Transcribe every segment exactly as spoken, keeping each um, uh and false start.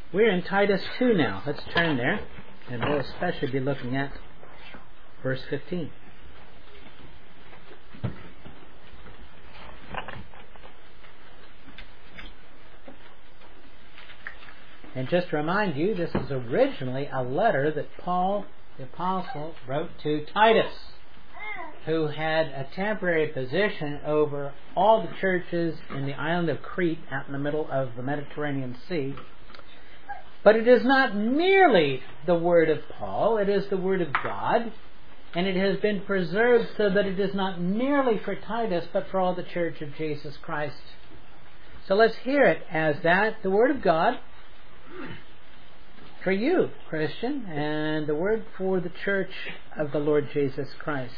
We're in Titus two now. Let's turn there, and we'll especially be looking at verse fifteen. And just to remind you, this is originally a letter that Paul, the Apostle, wrote to Titus, who had a temporary position over all the churches in the island of Crete, out in the middle of the Mediterranean Sea. But it is not merely the word of Paul, it is the word of God, and it has been preserved so that it is not merely for Titus, but for all the church of Jesus Christ. So let's hear it as that, the word of God, for you, Christian, and the word for the church of the Lord Jesus Christ.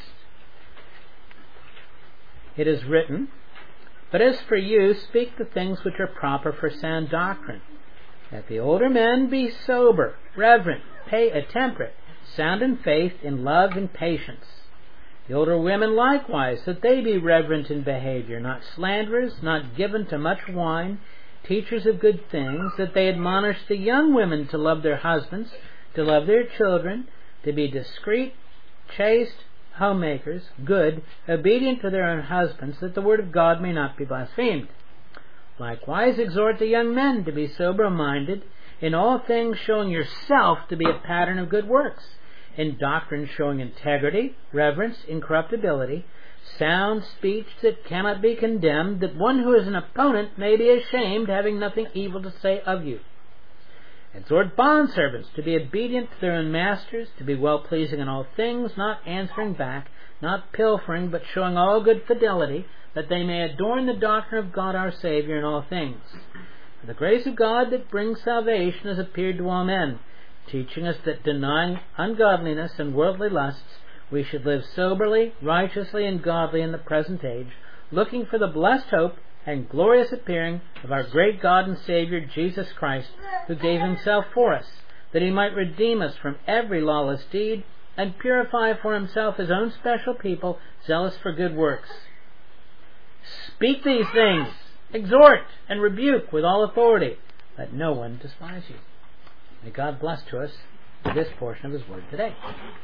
It is written, "But as for you, speak the things which are proper for sound doctrine, that the older men be sober, reverent, pay, uh, temperate, sound in faith, in love and patience. The older women likewise, that they be reverent in behavior, not slanderers, not given to much wine, teachers of good things, that they admonish the young women to love their husbands, to love their children, to be discreet, chaste, homemakers, good, obedient to their own husbands, that the word of God may not be blasphemed. Likewise exhort the young men to be sober-minded, in all things showing yourself to be a pattern of good works, in doctrine showing integrity, reverence, incorruptibility, sound speech that cannot be condemned, that one who is an opponent may be ashamed, having nothing evil to say of you. Exhort bondservants to be obedient to their own masters, to be well-pleasing in all things, not answering back, not pilfering, but showing all good fidelity, that they may adorn the doctrine of God our Savior in all things. For the grace of God that brings salvation has appeared to all men, teaching us that denying ungodliness and worldly lusts, we should live soberly, righteously, and godly in the present age, looking for the blessed hope and glorious appearing of our great God and Savior, Jesus Christ, who gave himself for us, that he might redeem us from every lawless deed, and purify for himself his own special people, zealous for good works. Speak these things, exhort and rebuke with all authority. Let no one despise you." May God bless to us this portion of his word today.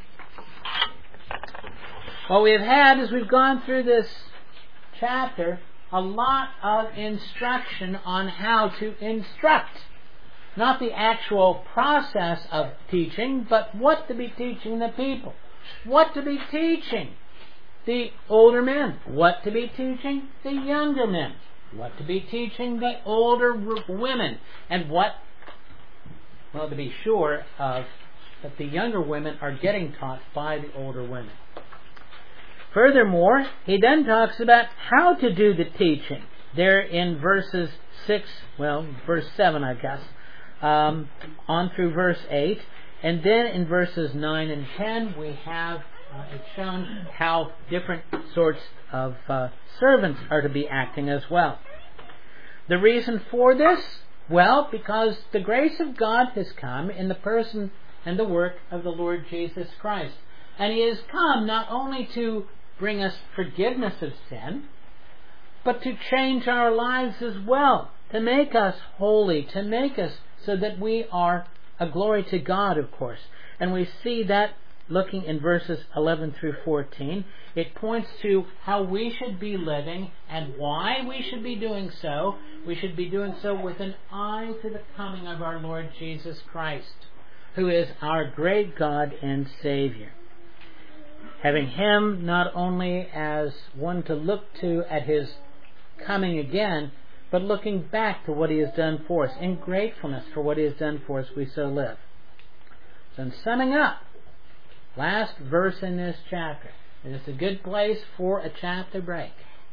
What we have had as we've gone through this chapter, a lot of instruction on how to instruct. Not the actual process of teaching, but what to be teaching the people. What to be teaching the older men. What to be teaching the younger men. What to be teaching the older women. And what, well, to be sure of that the younger women are getting taught by the older women. Furthermore, he then talks about how to do the teaching. There in verses six, well, verse seven, I guess, um, on through verse eight. And then in verses nine and ten, we have uh, it's shown how different sorts of uh, servants are to be acting as well. The reason for this? Well, because the grace of God has come in the person and the work of the Lord Jesus Christ. And he has come not only to bring us forgiveness of sin, but to change our lives as well, to make us holy, to make us so that we are a glory to God, of course. And we see that looking in verses eleven through fourteen. It points to how we should be living and why we should be doing so. We should be doing so with an eye to the coming of our Lord Jesus Christ, who is our great God and Savior. Having him not only as one to look to at his coming again, but looking back to what he has done for us. In gratefulness for what he has done for us, we so live. So in summing up, last verse in this chapter, and it's a good place for a chapter break.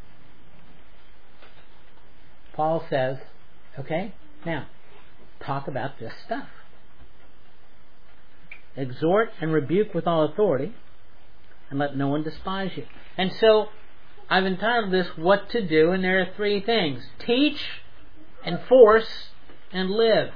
Paul says, okay, now, talk about this stuff. Exhort and rebuke with all authority, and let no one despise you. And so, I've entitled this, What to Do, and there are three things. Teach, enforce, and live.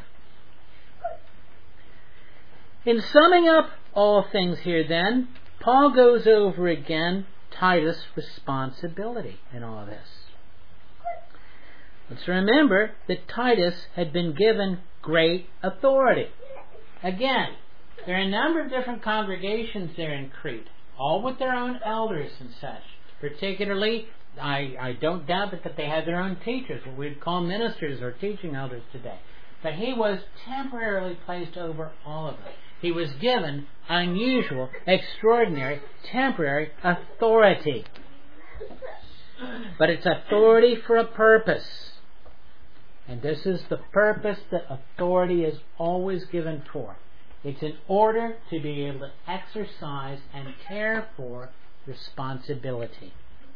In summing up all things here then, Paul goes over again Titus' responsibility in all this. Let's remember that Titus had been given great authority. Again, there are a number of different congregations there in Crete, all with their own elders and such. Particularly, I, I don't doubt that, that they had their own teachers, what we'd call ministers or teaching elders today. But he was temporarily placed over all of them. He was given unusual, extraordinary, temporary authority. But it's authority for a purpose. And this is the purpose that authority is always given for. It's in order to be able to exercise and care for responsibility.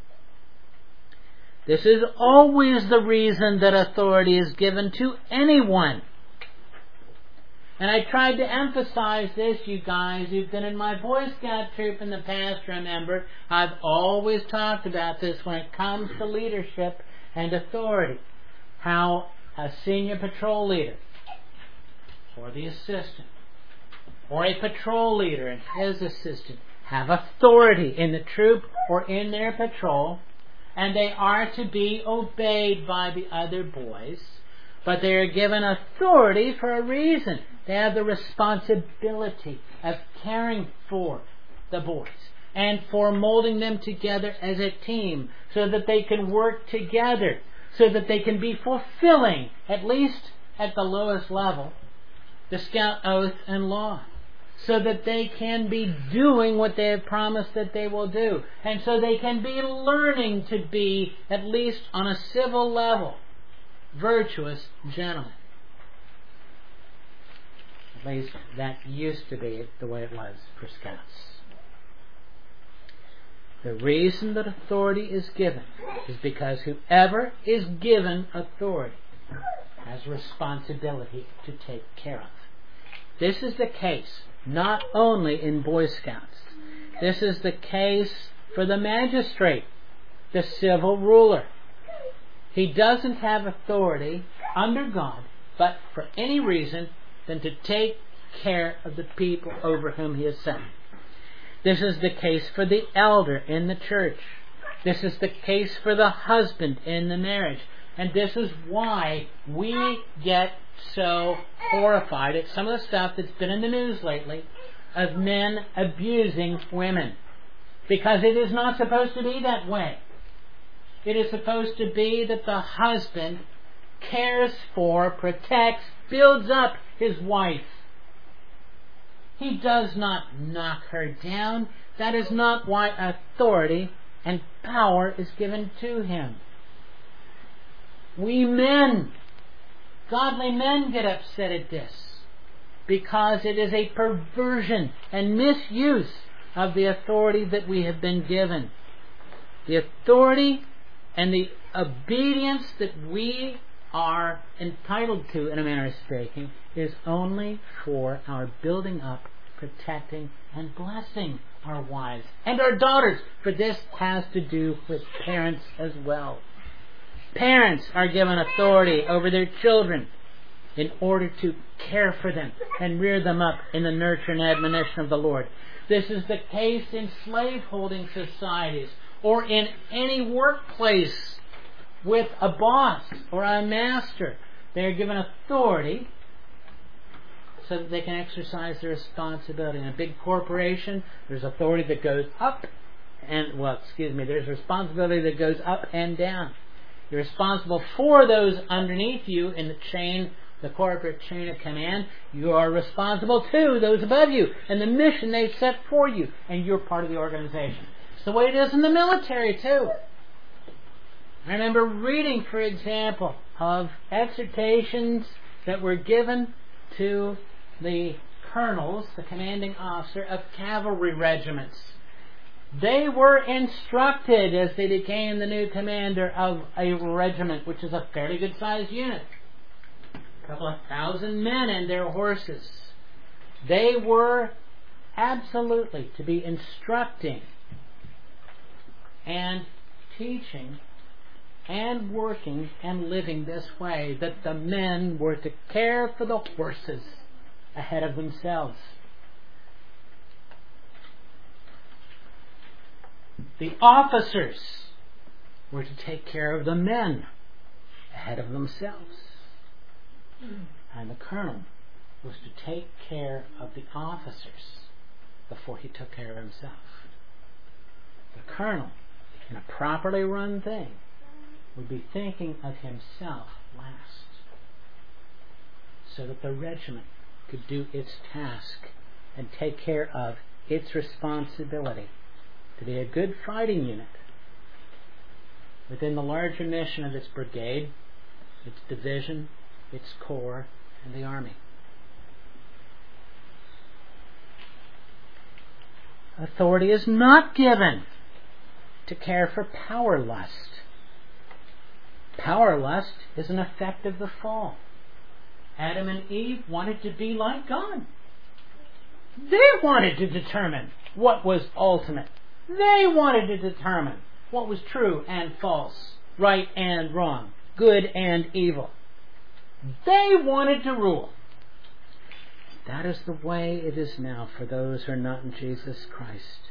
This is always the reason that authority is given to anyone. And I tried to emphasize this, you guys who've been in my Boy Scout troop in the past, remember, I've always talked about this when it comes to leadership and authority. How a senior patrol leader, or the assistant, or a patrol leader and his assistant have authority in the troop or in their patrol, and they are to be obeyed by the other boys, but they are given authority for a reason. They have the responsibility of caring for the boys and for molding them together as a team so that they can work together, so that they can be fulfilling, at least at the lowest level, the Scout oath and law, so that they can be doing what they have promised that they will do, and so they can be learning to be, at least on a civil level, virtuous gentlemen. At least that used to be the way it was for Scouts. The reason that authority is given is because whoever is given authority has responsibility to take care of. This is the case not only in Boy Scouts. This is the case for the magistrate, the civil ruler. He doesn't have authority under God, but for any reason than to take care of the people over whom he is set. This is the case for the elder in the church. This is the case for the husband in the marriage. And this is why we get so horrified at some of the stuff that's been in the news lately of men abusing women. Because it is not supposed to be that way. It is supposed to be that the husband cares for, protects, builds up his wife. He does not knock her down. That is not why authority and power is given to him. We men, godly men, get upset at this because it is a perversion and misuse of the authority that we have been given. The authority and the obedience that we are entitled to, in a manner of speaking, is only for our building up, protecting, and blessing our wives and our daughters. For this has to do with parents as well. Parents are given authority over their children in order to care for them and rear them up in the nurture and admonition of the Lord. This is the case in slave-holding societies or in any workplace with a boss or a master. They are given authority so that they can exercise their responsibility. In a big corporation, there's authority that goes up and, well, excuse me, there's responsibility that goes up and down. You're responsible for those underneath you in the chain, the corporate chain of command. You are responsible to those above you and the mission they've set for you, and you're part of the organization. It's the way it is in the military too. I remember reading, for example, of exhortations that were given to the colonels, the commanding officer of cavalry regiments. They were instructed as they became the new commander of a regiment, which is a fairly good sized unit. A couple of thousand men and their horses. They were absolutely to be instructing and teaching and working and living this way, that the men were to care for the horses ahead of themselves. The officers were to take care of the men ahead of themselves. And the colonel was to take care of the officers before he took care of himself. The colonel, in a properly run thing, would be thinking of himself last, so that the regiment could do its task and take care of its responsibility to be a good fighting unit within the larger mission of its brigade, its division, its corps, and the army. Authority is not given to care for power lust. Power lust is an effect of the fall. Adam and Eve wanted to be like God. They wanted to determine what was ultimate. They wanted to determine what was true and false, right and wrong, good and evil. They wanted to rule. That is the way it is now for those who are not in Jesus Christ.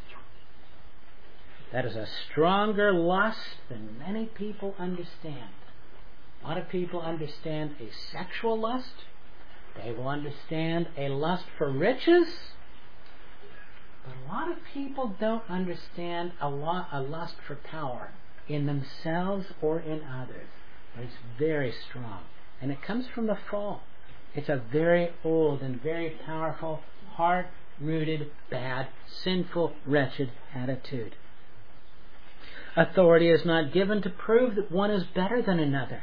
That is a stronger lust than many people understand. A lot of people understand a sexual lust. They will understand a lust for riches. But a lot of people don't understand a, lo- a lust for power in themselves or in others. But it's very strong. And it comes from the fall. It's a very old and very powerful, heart-rooted, bad, sinful, wretched attitude. Authority is not given to prove that one is better than another.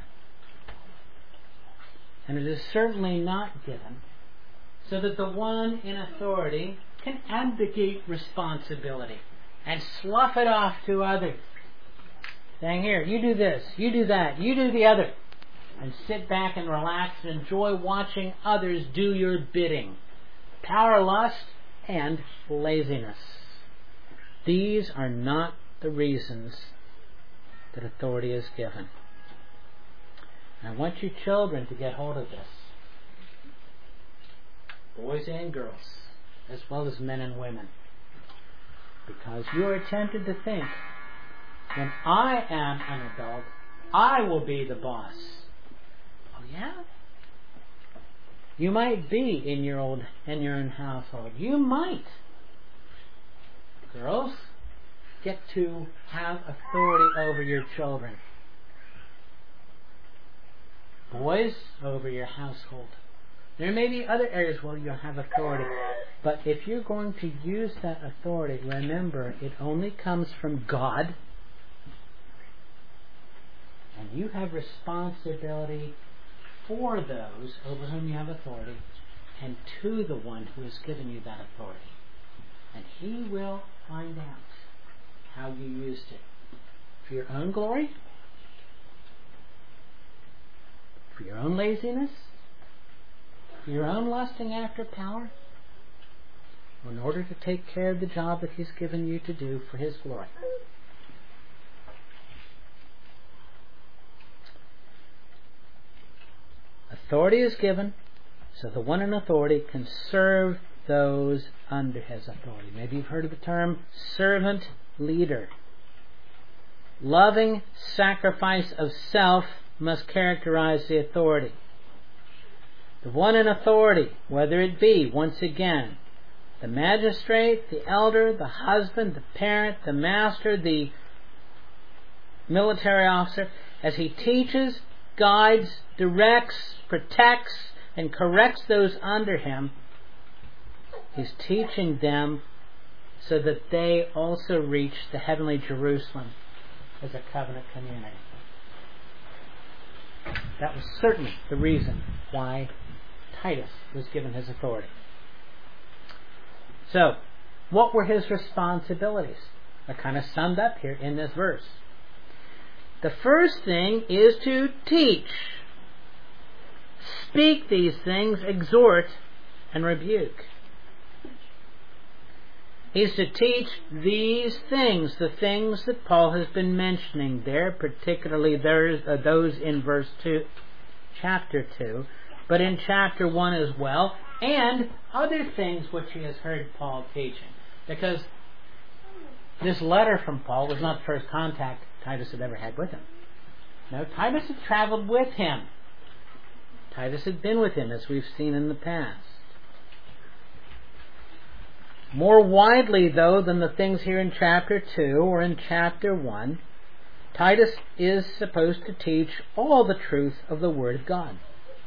And it is certainly not given so that the one in authority can abdicate responsibility and slough it off to others. Saying, here, you do this, you do that, you do the other. And sit back and relax and enjoy watching others do your bidding. Power lust and laziness. These are not the reasons that authority is given. And I want you children to get hold of this. Boys and girls, as well as men and women. Because you are tempted to think, when I am an adult, I will be the boss. Oh yeah? You might be in your old in your own household. You might. Girls, get to have authority over your children. Boys, over your household. There may be other areas where you'll have authority. But if you're going to use that authority, remember, it only comes from God. And you have responsibility for those over whom you have authority and to the one who has given you that authority. And He will find out how you used it. For your own glory? For your own laziness? For your own lusting after power? Or in order to take care of the job that He's given you to do for His glory? Authority is given so the one in authority can serve those under his authority. Maybe you've heard of the term servant leader. Loving sacrifice of self must characterize the authority. The one in authority, whether it be, once again, the magistrate, the elder, the husband, the parent, the master, the military officer, as he teaches, guides, directs, protects, and corrects those under him, he's teaching them so that they also reach the heavenly Jerusalem as a covenant community. That was certainly the reason why Titus was given his authority. So, what were his responsibilities? They're kind of summed up here in this verse. The first thing is to teach. Speak these things, exhort, and rebuke. He's to teach these things, the things that Paul has been mentioning there, particularly those, uh, those in verse two, chapter two, but in chapter one as well, and other things which he has heard Paul teaching. Because this letter from Paul was not the first contact Titus had ever had with him. No, Titus had traveled with him. Titus had been with him, as we've seen in the past. More widely, though, than the things here in chapter two or in chapter one, Titus is supposed to teach all the truth of the Word of God.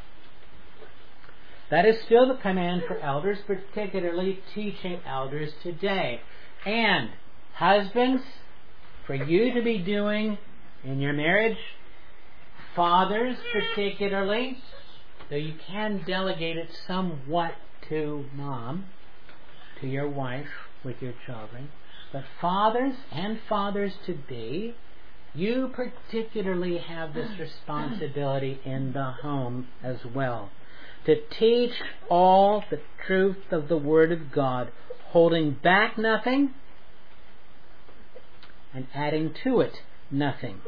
That is still the command for elders, particularly teaching elders today. And husbands, for you to be doing in your marriage, fathers particularly, though you can delegate it somewhat to mom, to your wife with your children, but fathers and fathers-to-be, you particularly have this responsibility in the home as well, to teach all the truth of the Word of God, holding back nothing and adding to it nothing.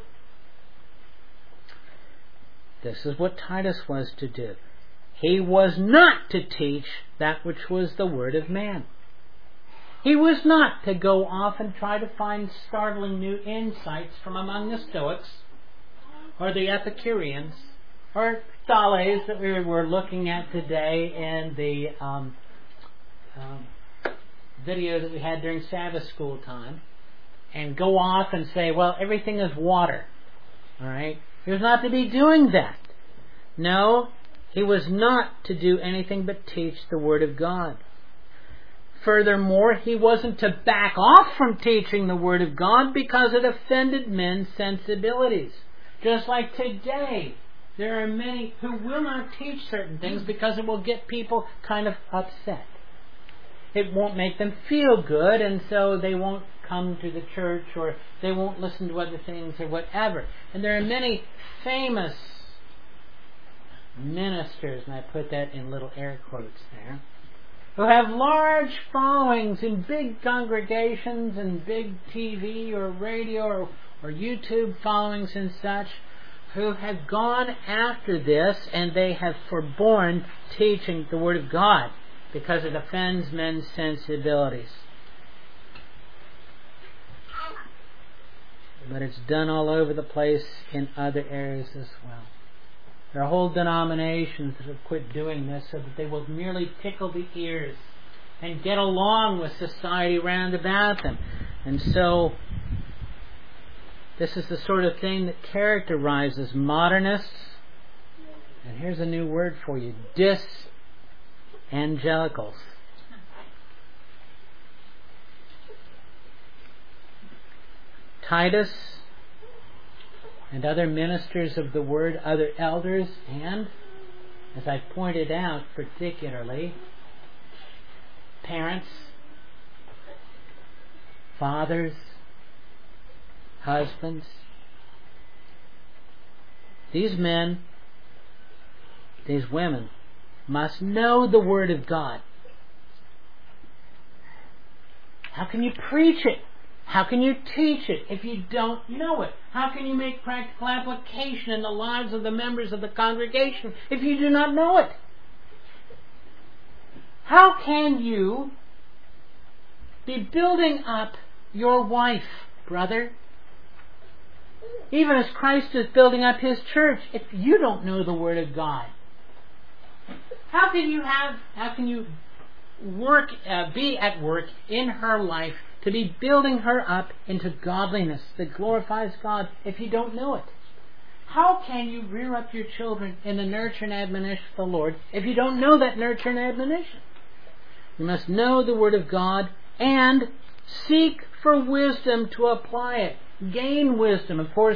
This is what Titus was to do. He was not to teach that which was the word of man. He was not to go off and try to find startling new insights from among the Stoics or the Epicureans or Thales that we were looking at today in the um, um, video that we had during Sabbath school time, and go off and say, well, everything is water. All right? He was not to be doing that. No, he was not to do anything but teach the Word of God. Furthermore, he wasn't to back off from teaching the Word of God because it offended men's sensibilities. Just like today, there are many who will not teach certain things because it will get people kind of upset. It won't make them feel good, and so they won't come to the church, or they won't listen to other things, or whatever. And there are many famous ministers, and I put that in little air quotes there, who have large followings in big congregations and big T V or radio or, or YouTube followings and such, who have gone after this and they have forborne teaching the Word of God because it offends men's sensibilities. But it's done all over the place in other areas as well. There are whole denominations that have quit doing this so that they will merely tickle the ears and get along with society round about them. And so, this is the sort of thing that characterizes modernists. And here's a new word for you: disangelicals. Titus and other ministers of the Word, other elders, and, as I pointed out, particularly parents, fathers, husbands. These men, these women, must know the Word of God. How can you preach it? How can you teach it if you don't know it? How can you make practical application in the lives of the members of the congregation if you do not know it? How can you be building up your wife, brother, even as Christ is building up His church, if you don't know the Word of God? How can you have, how can you work, uh, be at work in her life to be building her up into godliness that glorifies God if you don't know it? How can you rear up your children in the nurture and admonition of the Lord if you don't know that nurture and admonition? You must know the Word of God and seek for wisdom to apply it. Gain wisdom. Of course,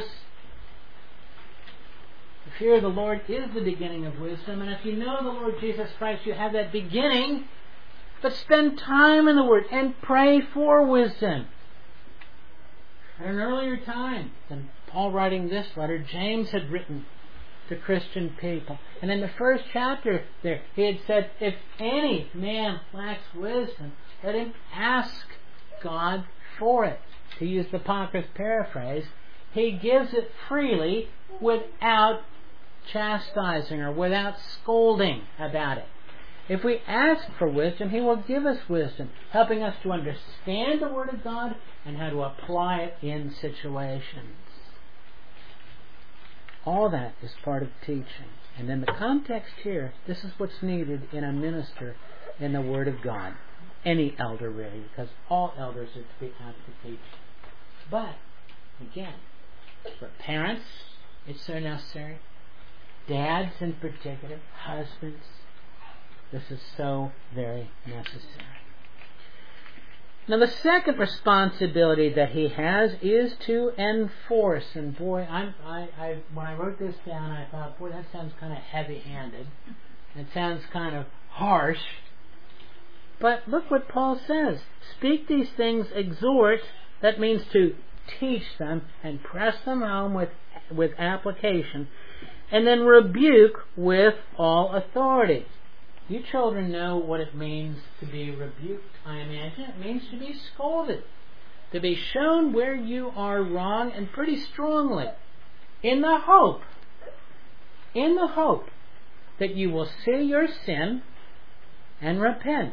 the fear of the Lord is the beginning of wisdom, and if you know the Lord Jesus Christ, you have that beginning. But spend time in the Word and pray for wisdom. At an earlier time than Paul writing this letter, James had written to Christian people. And in the first chapter there, he had said, if any man lacks wisdom, let him ask God for it. To use the Apocryph paraphrase, He gives it freely without chastising or without scolding about it. If we ask for wisdom, He will give us wisdom, helping us to understand the Word of God and how to apply it in situations. All that is part of teaching. And in the context here, this is what's needed in a minister in the Word of God. Any elder, really, because all elders are to be apt to teach. But, again, for parents, it's so necessary. Dads in particular, husbands, this is so very necessary. Now the second responsibility that he has is to enforce. And boy, I'm, I, I, when I wrote this down, I thought, boy, that sounds kind of heavy-handed. It sounds kind of harsh. But look what Paul says. Speak these things, exhort. That means to teach them and press them home with, with application. And then rebuke with all authority. You children know what it means to be rebuked, I imagine. It means to be scolded. To be shown where you are wrong, and pretty strongly. In the hope, in the hope that you will see your sin and repent.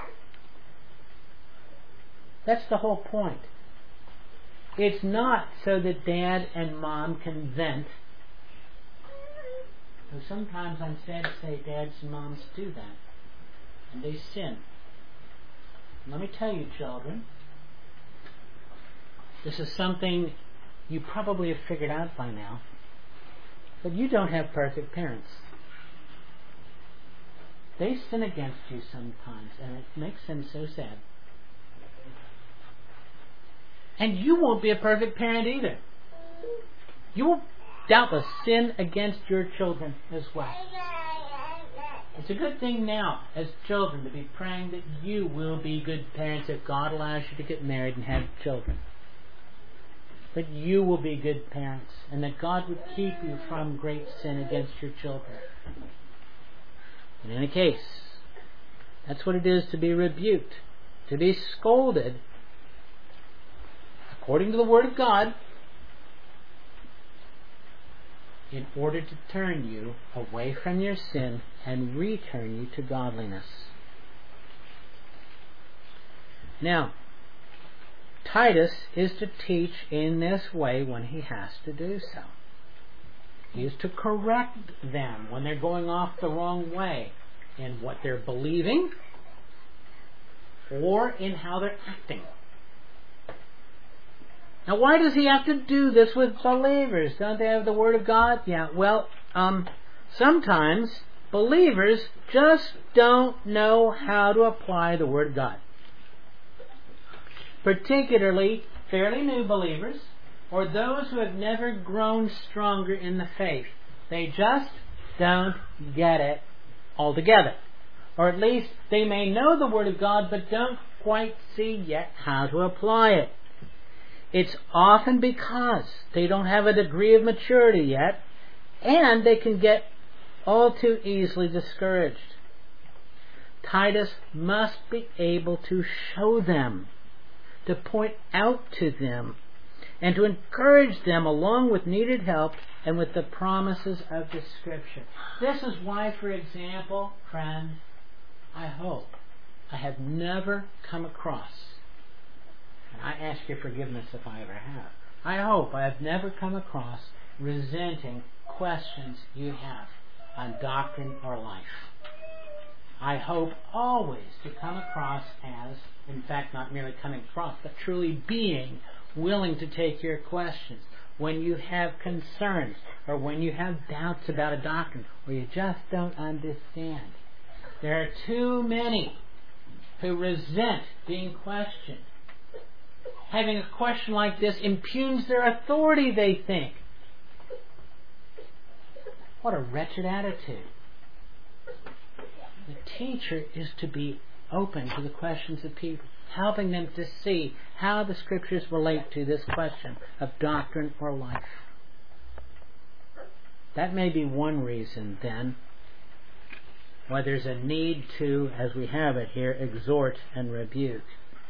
That's the whole point. It's not so that Dad and Mom can vent. So sometimes I'm sad to say dads and moms do that. And they sin. And let me tell you, children, this is something you probably have figured out by now. But you don't have perfect parents. They sin against you sometimes, and it makes them so sad. And you won't be a perfect parent either. You will doubtless sin against your children as well. It's a good thing now, as children, to be praying that you will be good parents if God allows you to get married and have children. That you will be good parents, and that God would keep you from great sin against your children. In any case, that's what it is to be rebuked, to be scolded, according to the Word of God, in order to turn you away from your sin and return you to godliness. Now, Titus is to teach in this way when he has to do so. He is to correct them when they're going off the wrong way in what they're believing or in how they're acting. Now, why does he have to do this with believers? Don't they have the Word of God? Yeah, well, um, sometimes believers just don't know how to apply the Word of God. Particularly fairly new believers, or those who have never grown stronger in the faith. They just don't get it altogether. Or at least they may know the Word of God, but don't quite see yet how to apply it. It's often because they don't have a degree of maturity yet, and they can get all too easily discouraged. Titus must be able to show them, to point out to them, and to encourage them along with needed help and with the promises of the Scripture. This is why, for example, friends, I hope I have never come across, and I ask your forgiveness if I ever have, I hope I have never come across resenting questions you have on doctrine or life. I hope always to come across as, in fact, not merely coming across, but truly being willing to take your questions when you have concerns or when you have doubts about a doctrine or you just don't understand. There are too many who resent being questioned. Having a question like this impugns their authority, they think. What a wretched attitude. The teacher is to be open to the questions of people, helping them to see how the Scriptures relate to this question of doctrine or life. That may be one reason, then, why there's a need to, as we have it here, exhort and rebuke.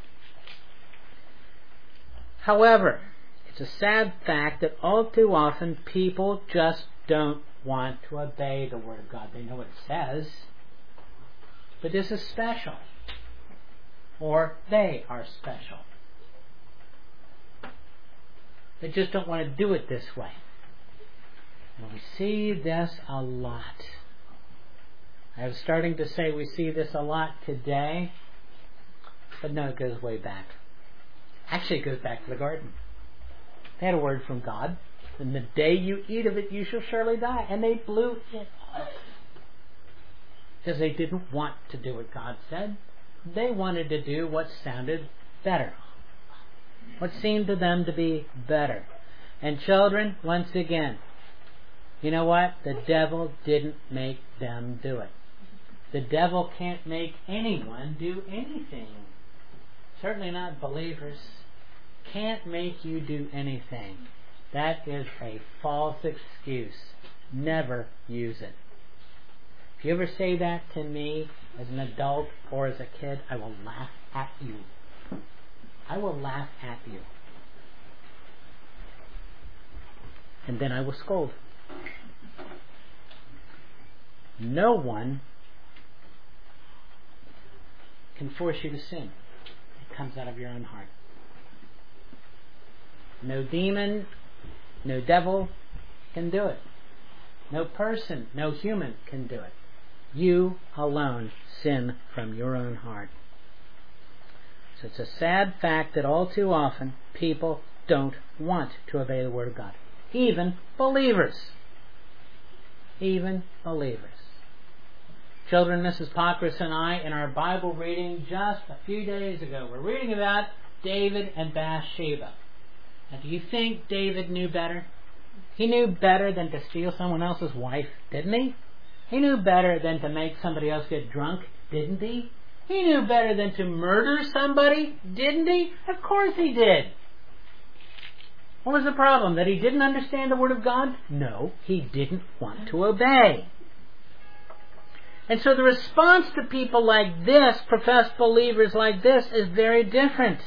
However, it's a sad fact that all too often people just don't want to obey the Word of God. They know what it says, but this is special. Or they are special. They just don't want to do it this way. And we see this a lot. I was starting to say we see this a lot today, but no, it goes way back. Actually, it goes back to the garden. They had a word from God. And the day you eat of it, you shall surely die. And they blew it off. Because they didn't want to do what God said. They wanted to do what sounded better. What seemed to them to be better. And children, once again, you know what? The devil didn't make them do it. The devil can't make anyone do anything. Certainly not believers. Can't make you do anything. That is a false excuse. Never use it. If you ever say that to me as an adult or as a kid, I will laugh at you. I will laugh at you. And then I will scold. No one can force you to sin. It comes out of your own heart. No demon, no devil can do it. No person, no human can do it. You alone sin from your own heart. So it's a sad fact that all too often people don't want to obey the Word of God. Even believers. Even believers. Children, Missus Pockris and I, in our Bible reading just a few days ago, we're reading about David and Bathsheba. Now, do you think David knew better? He knew better than to steal someone else's wife, didn't he? He knew better than to make somebody else get drunk, didn't he? He knew better than to murder somebody, didn't he? Of course he did. What was the problem? That he didn't understand the Word of God? No, he didn't want to obey. And so the response to people like this, professed believers like this, is very different.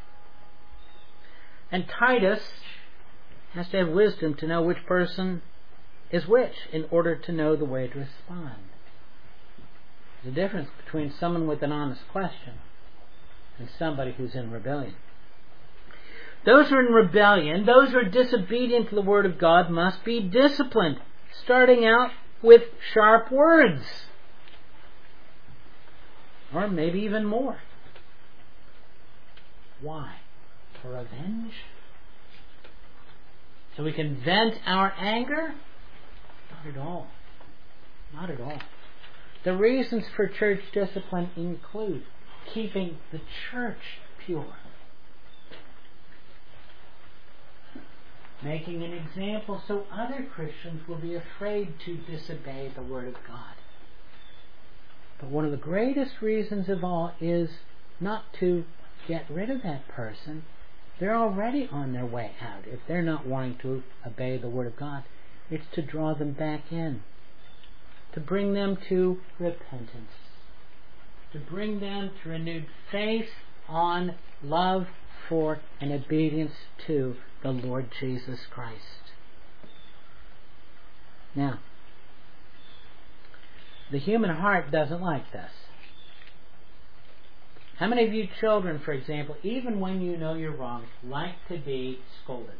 And Titus has to have wisdom to know which person is which in order to know the way to respond. There's a difference between someone with an honest question and somebody who's in rebellion. Those who are in rebellion, those who are disobedient to the Word of God, must be disciplined, starting out with sharp words. Or maybe even more. Why? For revenge? So we can vent our anger? Not at all. Not at all. The reasons for church discipline include keeping the church pure, making an example so other Christians will be afraid to disobey the Word of God. But one of the greatest reasons of all is not to get rid of that person. They're already on their way out. If they're not wanting to obey the Word of God, it's to draw them back in, to bring them to repentance, to bring them to renewed faith on, love for, and obedience to the Lord Jesus Christ. Now, the human heart doesn't like this. How many of you children, for example, even when you know you're wrong, like to be scolded?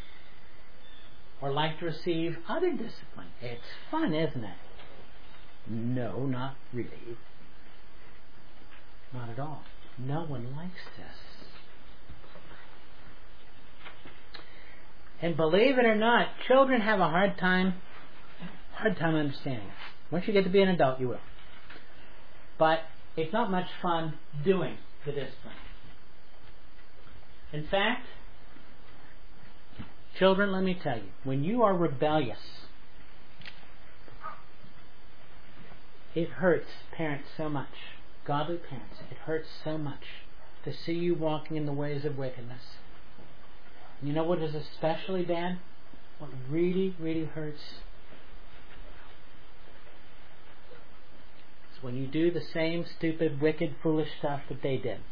Or like to receive other discipline? It's fun, isn't it? No, not really. Not at all. No one likes this. And believe it or not, children have a hard time, hard time understanding it. Once you get to be an adult, you will. But it's not much fun doing the discipline. In fact, children, let me tell you, when you are rebellious, it hurts parents so much, godly parents, it hurts so much to see you walking in the ways of wickedness. And you know what is especially bad? What really, really hurts? It's when you do the same stupid, wicked, foolish stuff that they did.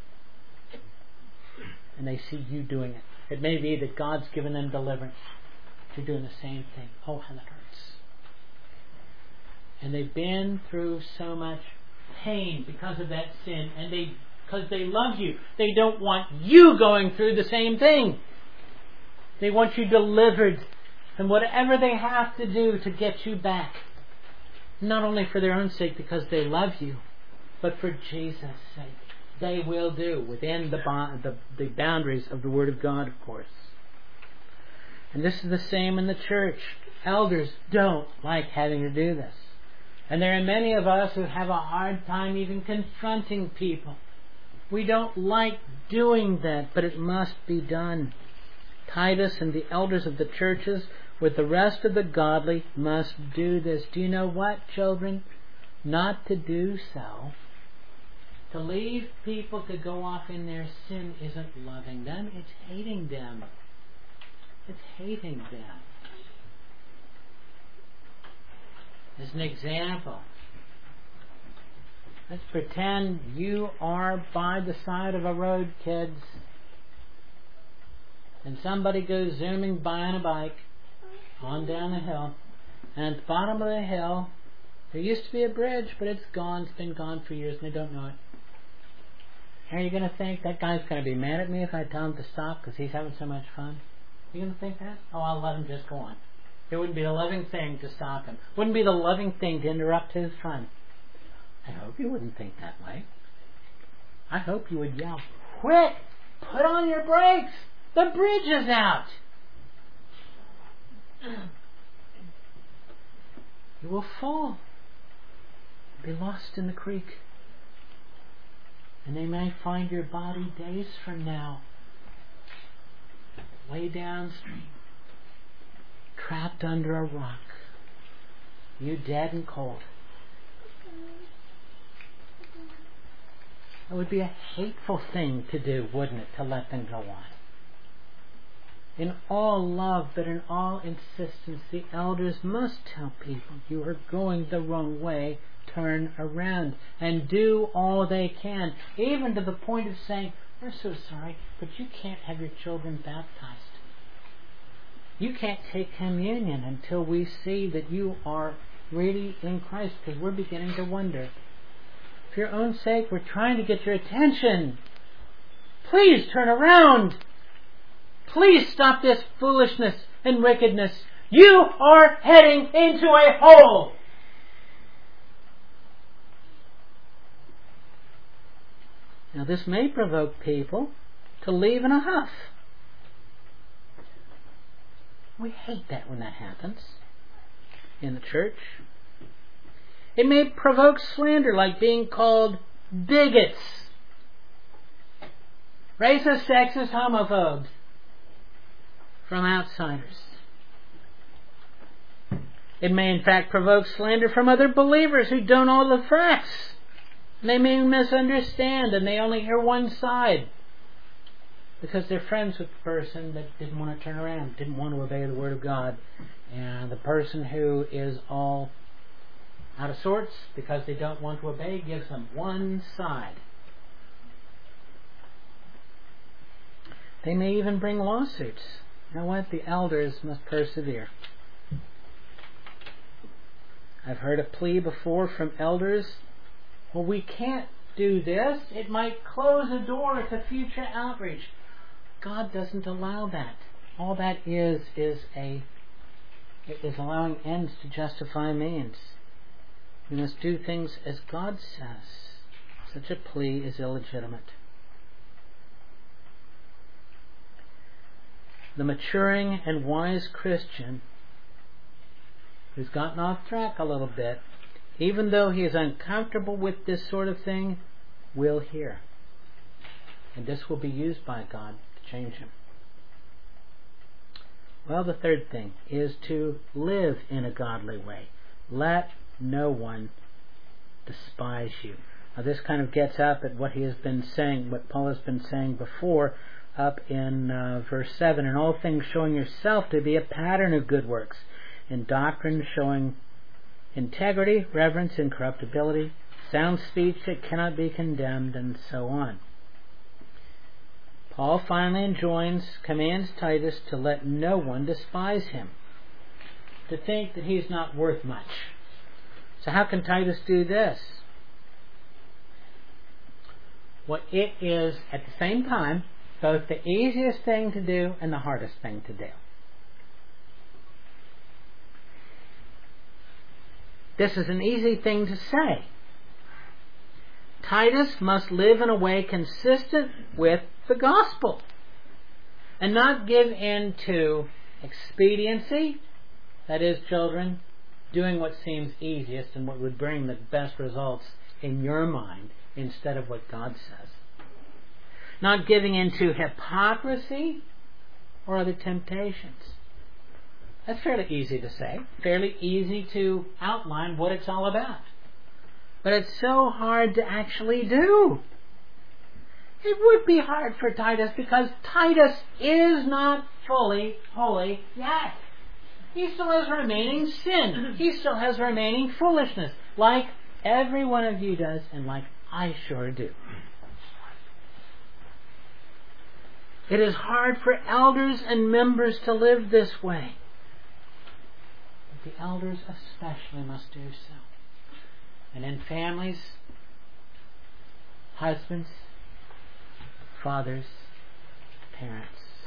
And they see you doing it. It may be that God's given them deliverance. You're doing the same thing. Oh, how that hurts. And they've been through so much pain because of that sin. And they, because they love you, they don't want you going through the same thing. They want you delivered and whatever they have to do to get you back. Not only for their own sake because they love you, but for Jesus' sake. They will do within the, bond, the, the boundaries of the Word of God, of course. And this is the same in the church. Elders don't like having to do this. And there are many of us who have a hard time even confronting people. We don't like doing that, but it must be done. Titus and the elders of the churches with the rest of the godly must do this. Do you know what, children? Not to do so, to leave people to go off in their sin, isn't loving them. It's hating them. It's hating them. As an example, let's pretend you are by the side of a road, kids, and somebody goes zooming by on a bike on down the hill, and at the bottom of the hill there used to be a bridge, but it's gone. It's been gone for years and they don't know it. Are you going to think that guy's going to be mad at me if I tell him to stop because he's having so much fun? Are you going to think that? Oh, I'll let him just go on. It wouldn't be the loving thing to stop him. Wouldn't be the loving thing to interrupt his fun. I hope you wouldn't think that way. I hope you would yell, "Quick! Put on your brakes! The bridge is out!" You will fall. Be lost in the creek. And they may find your body days from now, way downstream, trapped under a rock, you dead and cold. It would be a hateful thing to do, wouldn't it, to let them go on? In all love, but in all insistence, the elders must tell people, you are going the wrong way, turn around, and do all they can, even to the point of saying, we're so sorry, but you can't have your children baptized. You can't take communion until we see that you are really in Christ, because we're beginning to wonder. For your own sake, we're trying to get your attention. Please turn around. Please stop this foolishness and wickedness. You are heading into a hole. Now this may provoke people to leave in a huff. We hate that when that happens in the church. It may provoke slander, like being called bigots, racist, sexist, homophobes from outsiders. It may in fact provoke slander from other believers who don't know the facts. They may misunderstand and they only hear one side because they're friends with the person that didn't want to turn around, didn't want to obey the Word of God. And the person who is all out of sorts because they don't want to obey gives them one side. They may even bring lawsuits. You know what? The elders must persevere. I've heard a plea before from elders, well, we can't do this. It might close a door to future outreach. God doesn't allow that. All that is is a is allowing ends to justify means. We must do things as God says. Such a plea is illegitimate. The maturing and wise Christian who's gotten off track a little bit, even though he is uncomfortable with this sort of thing, will hear. And this will be used by God to change him. Well, the third thing is to live in a godly way. Let no one despise you. Now this kind of gets up at what he has been saying, what Paul has been saying before, up in uh, verse seven. In all things showing yourself to be a pattern of good works. In doctrine showing integrity, reverence, incorruptibility, sound speech that cannot be condemned, and so on. Paul finally enjoins, commands Titus to let no one despise him, to think that he's not worth much. So how can Titus do this? Well, it is at the same time both the easiest thing to do and the hardest thing to do. This is an easy thing to say. Titus must live in a way consistent with the gospel and not give in to expediency, that is, children, doing what seems easiest and what would bring the best results in your mind instead of what God says. Not giving in to hypocrisy or other temptations. That's fairly easy to say, fairly easy to outline what it's all about. But it's so hard to actually do. It would be hard for Titus because Titus is not fully holy yet. He still has remaining sin. He still has remaining foolishness, like every one of you does and like I sure do. It is hard for elders and members to live this way. But the elders especially must do so. And in families, husbands, fathers, parents.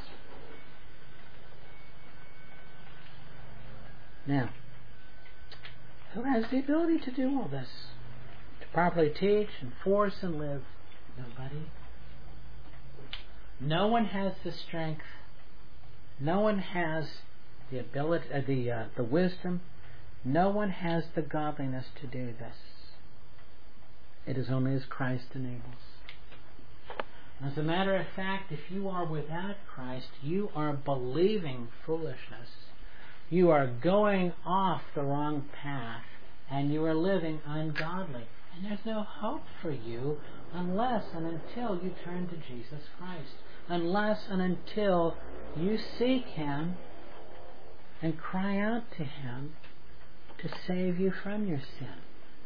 Now, who has the ability to do all this? To properly teach, enforce, and live? Nobody. No one has the strength. No one has the ability, uh, the uh, the wisdom. No one has the godliness to do this. It is only as Christ enables. As a matter of fact, if you are without Christ, you are believing foolishness. You are going off the wrong path, and you are living ungodly. And there's no hope for you unless and until you turn to Jesus Christ. Unless and until you seek Him and cry out to Him to save you from your sin.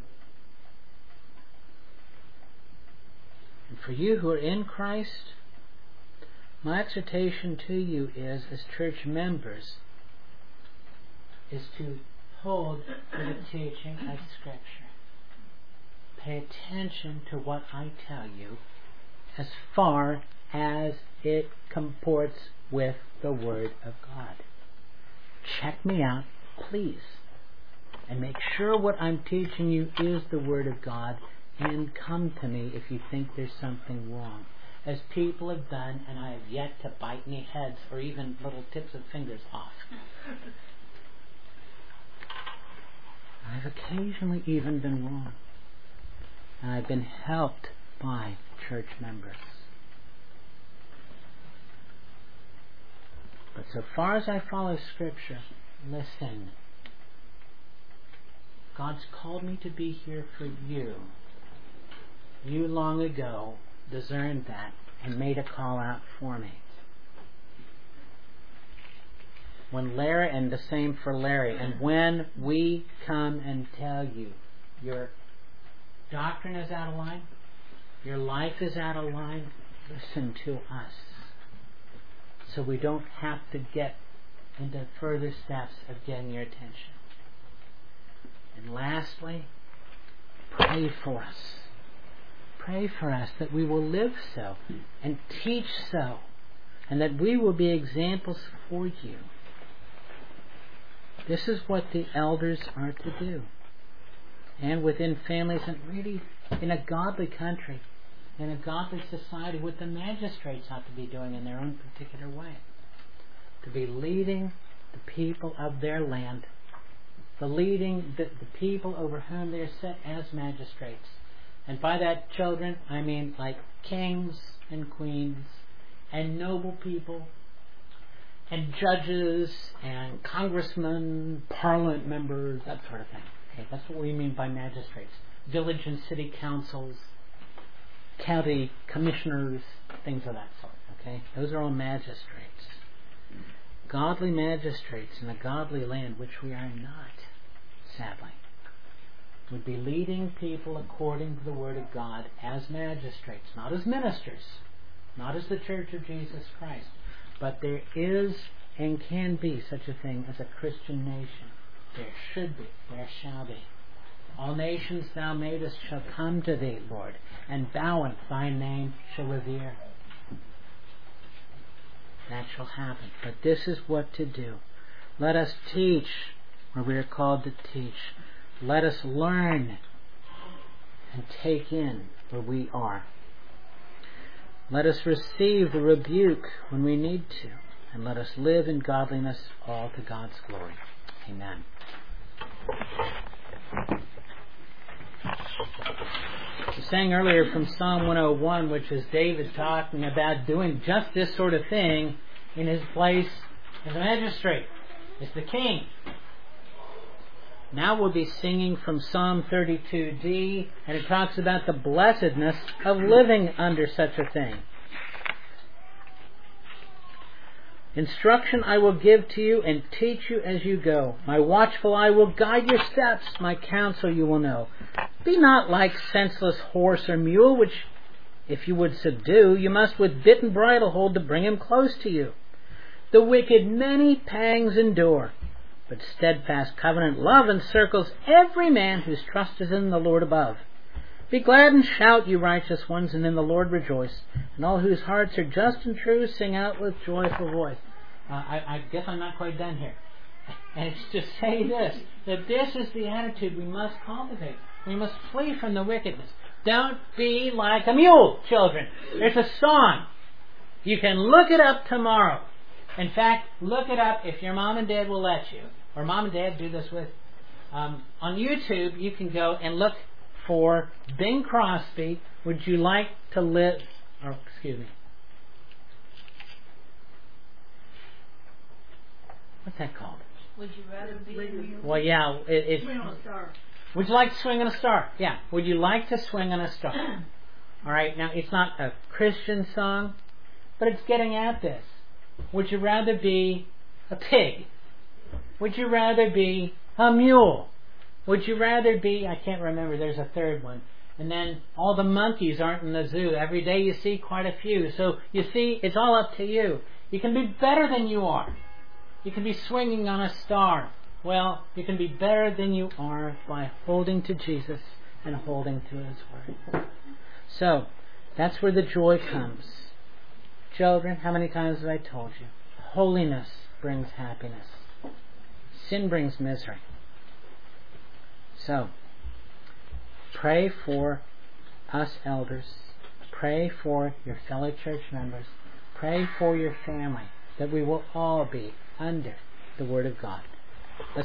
And for you who are in Christ, my exhortation to you is, as church members, is to hold to the teaching of Scripture. Pay attention to what I tell you as far as it comports with the Word of God. Check me out, please, and make sure what I'm teaching you is the Word of God, and come to me if you think there's something wrong, as people have done, and I have yet to bite any heads or even little tips of fingers off. I've occasionally even been wrong, and I've been helped by church members. But so far as I follow Scripture, listen. God's called me to be here for you. You long ago discerned that and made a call out for me. When Larry, and the same for Larry, and when we come and tell you your doctrine is out of line, your life is out of line, listen to us, so we don't have to get into further steps of getting your attention. And lastly, pray for us. Pray for us that we will live so and teach so, and that we will be examples for you. This is what the elders are to do. And within families, and really in a godly country, in a godly society, what the magistrates ought to be doing in their own particular way. To be leading the people of their land, the leading the, the people over whom they are set as magistrates. And by that, children, I mean like kings and queens and noble people and judges and congressmen, parliament members, that sort of thing. Okay, that's what we mean by magistrates. Village and city councils, county commissioners, things of that sort. Okay, those are all magistrates. Godly magistrates in a godly land, which we are not, sadly, would be leading people according to the Word of God as magistrates, not as ministers, not as the Church of Jesus Christ. But there is and can be such a thing as a Christian nation. There should be, there shall be. All nations thou madest shall come to thee, Lord, and bowing thy name shall revere. That shall happen. But this is what to do. Let us teach where we are called to teach. let us learn and take in where we are. Let us receive the rebuke when we need to, and let us live in godliness, all to God's glory. Amen. We sang earlier from Psalm one oh one, which is David talking about doing just this sort of thing in his place as a magistrate, as the king. Now we'll be singing from Psalm thirty-two D, and it talks about the blessedness of living under such a thing. Instruction I will give to you and teach you as you go. My watchful eye will guide your steps. My counsel you will know. Be not like senseless horse or mule, which if you would subdue, you must with bit and bridle hold to bring him close to you. The wicked many pangs endure, but steadfast covenant love encircles every man whose trust is in the Lord above. Be glad and shout, you righteous ones, and in the Lord rejoice. And all whose hearts are just and true, sing out with joyful voice. Uh, I, I guess I'm not quite done here. And it's to say this, that this is the attitude we must cultivate. We must flee from the wickedness. Don't be like a mule, children. There's a song. You can look it up tomorrow. In fact, look it up if your mom and dad will let you. Or mom and dad do this with. Um, on YouTube, you can go and look for Bing Crosby, Would You Like to Live... Or, excuse me. What's that called? Would you rather be... Well, yeah. It, it, swing on a star. Would you like to swing on a star? Yeah. Would you like to swing on a star? All right. Now, it's not a Christian song, but it's getting at this. Would you rather be a pig? Would you rather be a mule? Would you rather be, I can't remember, there's a third one. And then all the monkeys aren't in the zoo. Every day you see quite a few. So you see, it's all up to you. You can be better than you are. You can be swinging on a star. Well, you can be better than you are by holding to Jesus and holding to His Word. So, that's where the joy comes. Children, how many times have I told you? Holiness brings happiness. Sin brings misery. So, pray for us elders. Pray for your fellow church members. Pray for your family, that we will all be under the Word of God. Let's